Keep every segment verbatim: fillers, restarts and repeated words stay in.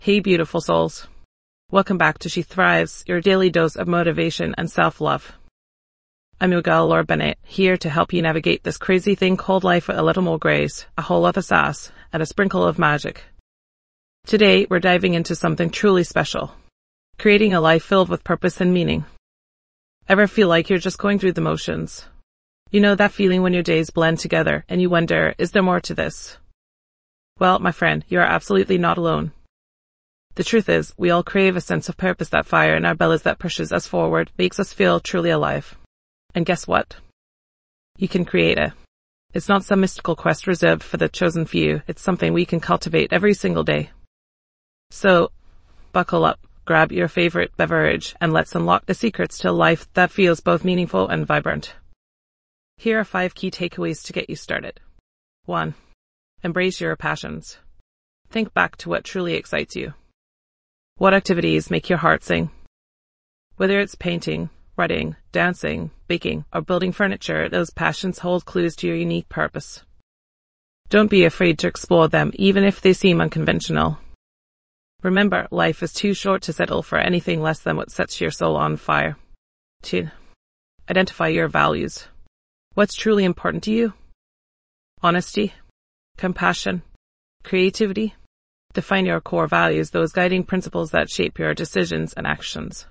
Hey beautiful souls. Welcome back to She Thrives, your daily dose of motivation and self-love. I'm your gal Laura Bennett, here to help you navigate this crazy thing called life with a little more grace, a whole lot of sass, and a sprinkle of magic. Today, we're diving into something truly special. Creating a life filled with purpose and meaning. Ever feel like you're just going through the motions? You know that feeling when your days blend together and you wonder, is there more to this? Well, my friend, you are absolutely not alone. The truth is, we all crave a sense of purpose, that fire in our bellies that pushes us forward, makes us feel truly alive. And guess what? You can create it. It's not some mystical quest reserved for the chosen few, it's something we can cultivate every single day. So, buckle up, grab your favorite beverage, and let's unlock the secrets to a life that feels both meaningful and vibrant. Here are five key takeaways to get you started. one. Embrace your passions. Think back to what truly excites you. What activities make your heart sing? Whether it's painting, writing, dancing, baking, or building furniture, those passions hold clues to your unique purpose. Don't be afraid to explore them, even if they seem unconventional. Remember, life is too short to settle for anything less than what sets your soul on fire. two. Identify your values. What's truly important to you? Honesty, compassion, creativity. Define your core values, those guiding principles that shape your decisions and actions.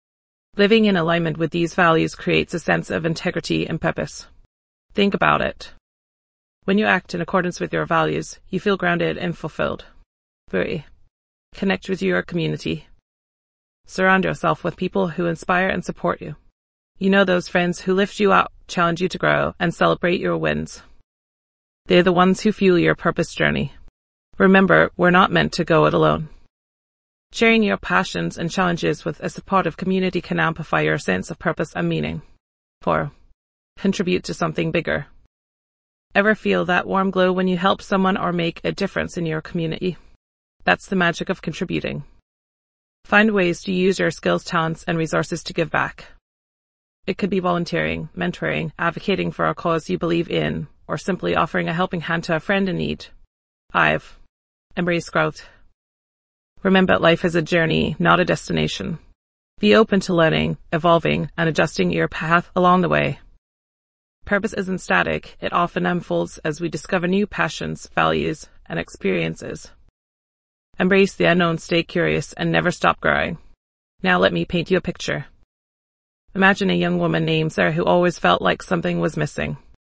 Living in alignment with these values creates a sense of integrity and purpose. Think about it. When you act in accordance with your values, you feel grounded and fulfilled. three. Connect with your community. Surround yourself with people who inspire and support you. You know those friends who lift you up, challenge you to grow, and celebrate your wins. They're the ones who fuel your purpose journey. Remember, we're not meant to go it alone. Sharing your passions and challenges with a supportive community can amplify your sense of purpose and meaning. four. Contribute to something bigger. Ever feel that warm glow when you help someone or make a difference in your community? That's the magic of contributing. Find ways to use your skills, talents, and resources to give back. It could be volunteering, mentoring, advocating for a cause you believe in, or simply offering a helping hand to a friend in need. five. Embrace growth. Remember, life is a journey, not a destination. Be open to learning, evolving, and adjusting your path along the way. Purpose isn't static, it often unfolds as we discover new passions, values, and experiences. Embrace the unknown, stay curious, and never stop growing. Now let me paint you a picture. Imagine a young woman named Sarah who always felt like something was missing.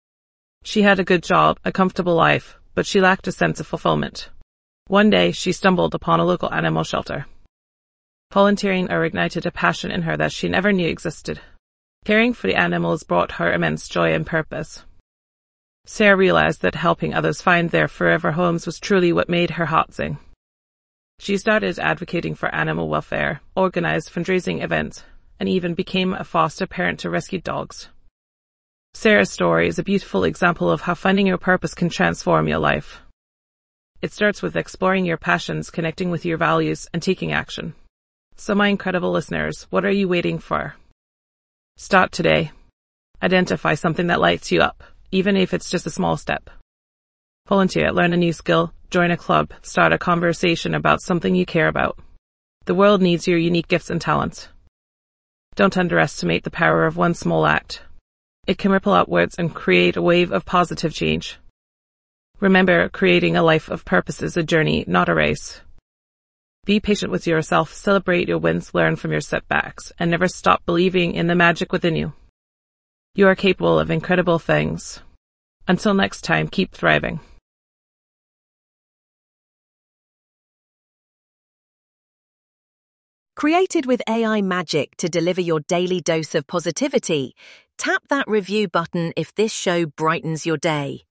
She had a good job, a comfortable life, but she lacked a sense of fulfillment. One day, she stumbled upon a local animal shelter. Volunteering ignited a passion in her that she never knew existed. Caring for the animals brought her immense joy and purpose. Sarah realized that helping others find their forever homes was truly what made her heart sing. She started advocating for animal welfare, organized fundraising events, and even became a foster parent to rescued dogs. Sarah's story is a beautiful example of how finding your purpose can transform your life. It starts with exploring your passions, connecting with your values, and taking action. So my incredible listeners, what are you waiting for? Start today. Identify something that lights you up, even if it's just a small step. Volunteer, learn a new skill, join a club, start a conversation about something you care about. The world needs your unique gifts and talents. Don't underestimate the power of one small act. It can ripple outwards and create a wave of positive change. Remember, creating a life of purpose is a journey, not a race. Be patient with yourself, celebrate your wins, learn from your setbacks, and never stop believing in the magic within you. You are capable of incredible things. Until next time, keep thriving. Created with A I magic to deliver your daily dose of positivity, tap that review button if this show brightens your day.